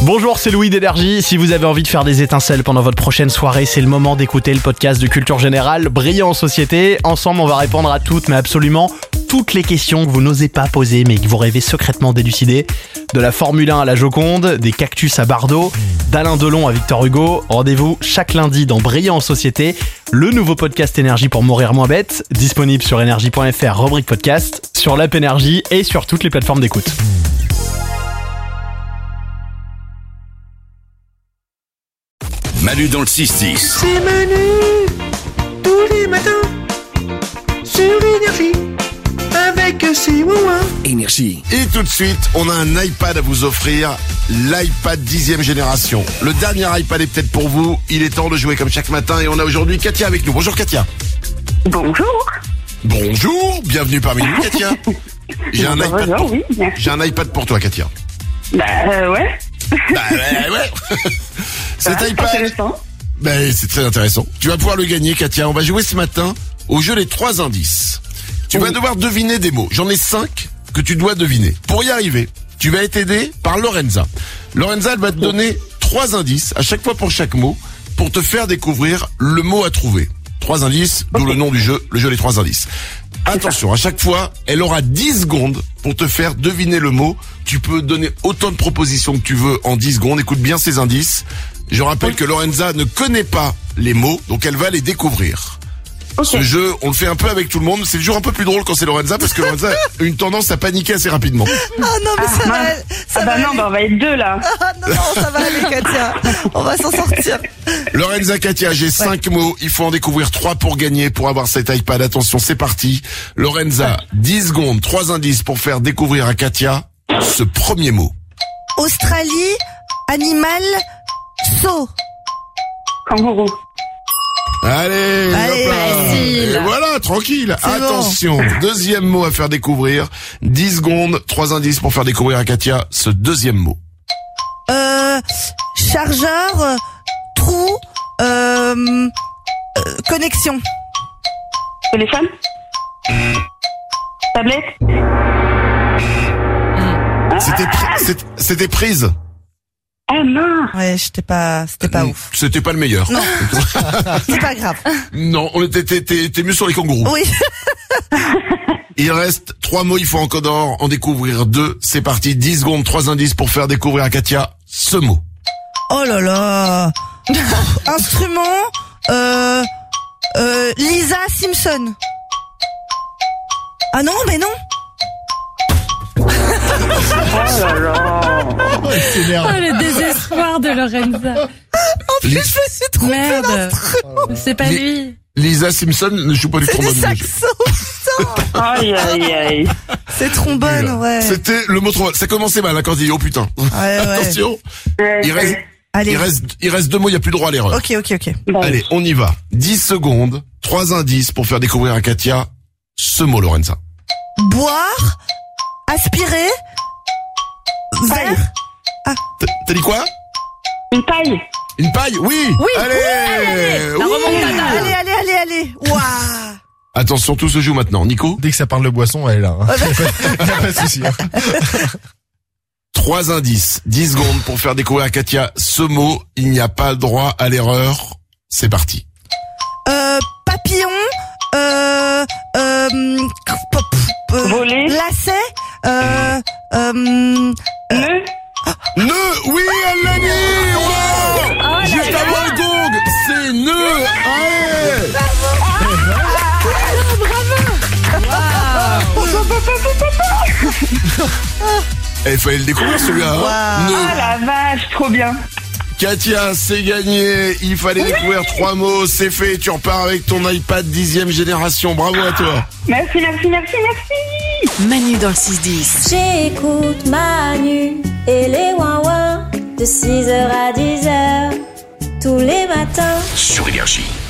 Bonjour, c'est Louis d'Énergie. Si vous avez envie de faire des étincelles pendant votre prochaine soirée, c'est le moment d'écouter le podcast de Culture Générale, Brillant en Société. Ensemble, on va répondre à toutes, mais absolument toutes les questions que vous n'osez pas poser, mais que vous rêvez secrètement d'élucider. De la Formule 1 à la Joconde, des cactus à Bardot, d'Alain Delon à Victor Hugo. Rendez-vous chaque lundi dans Brillant en Société, le nouveau podcast Énergie pour mourir moins bête, disponible sur énergie.fr, rubrique podcast, sur l'app Énergie et sur toutes les plateformes d'écoute. Manu dans le 6-10. C'est Manu, tous les matins, sur Énergie, avec ses ouin-ouin. Énergie. Et tout de suite, on a un iPad à vous offrir, l'iPad 10e génération. Le dernier iPad est peut-être pour vous, il est temps de jouer comme chaque matin et on a aujourd'hui Katia avec nous. Bonjour Katia. Bonjour. Bonjour, bienvenue parmi nous Katia. J'ai un iPad Bonjour, pour... oui, merci. J'ai un iPad pour toi Katia. Ouais. Ouais. Cet C'est iPad, intéressant. c'est très intéressant. Tu vas pouvoir le gagner Katia. On va jouer ce matin au jeu des 3 indices. Tu vas devoir deviner des mots. J'en ai 5 que tu dois deviner. Pour y arriver, tu vas être aidé par Lorenza. Lorenza, elle va te donner 3 indices à chaque fois pour chaque mot pour te faire découvrir le mot à trouver. 3 indices, d'où le nom du jeu, le jeu des 3 indices. Attention, à chaque fois, elle aura 10 secondes pour te faire deviner le mot. Tu peux donner autant de propositions que tu veux en 10 secondes. Écoute bien ces indices. Je rappelle que Lorenza ne connaît pas les mots, donc elle va les découvrir. Ce jeu, on le fait un peu avec tout le monde. C'est toujours un peu plus drôle quand c'est Lorenza, parce que Lorenza a une tendance à paniquer assez rapidement. Oh non, mais ça va aller. On va être deux là. Ah non, ça va aller, Katia. On va s'en sortir. Lorenza, Katia, j'ai 5 mots. Il faut en découvrir 3 pour gagner, pour avoir cet iPad. Attention, c'est parti. Lorenza, 10 secondes, 3 indices pour faire découvrir à Katia ce premier mot. Australie, animal, saut. Kangourou. Allez, hop là. facile. Et voilà, tranquille. C'est Attention, deuxième mot à faire découvrir. 10 secondes, 3 indices pour faire découvrir à Katia ce deuxième mot. Chargeur, trou, connexion. Téléphone. Tablette. C'était prise. Ah non. Ouais, c'était pas ouf. C'était pas le meilleur. Non. C'est pas grave. Non, t'es mieux sur les kangourous. Oui. Il reste 3 mots, il faut encore en découvrir 2. C'est parti, 10 secondes, 3 indices pour faire découvrir à Katia ce mot. Oh là là. Instrument, Lisa Simpson. Ah non, mais non. Oh là là. Oh, le désespoir de Lorenza. En plus, je me suis trompée Merde. d'instrument. C'est pas lui. Lisa Simpson ne joue pas du C'est trombone. du saxo, putain. Aïe. C'est trombone, ouais. C'était le mot trombone. Ça commençait mal, hein, quand il dit oh putain. Ouais. Attention. Allez. Il reste 2 mots, il n'y a plus droit à l'erreur. Ok. Allez, on y va. 10 secondes, 3 indices pour faire découvrir à Katia ce mot, Lorenza. Boire, aspirer, verre. T'as dit quoi? Une paille. Une paille? Oui. Allez. La remontada. Allez. Waouh. Attention, tout se joue maintenant. Nico? Dès que ça parle de boisson, elle est là. Y a pas de souci. 3 indices, 10 secondes pour faire découvrir à Katia ce mot. Il n'y a pas le droit à l'erreur. C'est parti. Papillon, Voler. lacet, Nœud. Nœud, oui, elle l'a dit. Wow. Juste avant le gong, c'est nœud. Allez. Il fallait le découvrir celui-là. Hein. Nœud. Oh la vache, trop bien. Katia, c'est gagné. Il fallait découvrir 3 mots. C'est fait. Tu repars avec ton iPad 10e génération. Bravo à toi. Merci. Manu dans le 6-10. J'écoute Manu et les ouin-ouin de 6h à 10h tous les matins. Sur Énergie.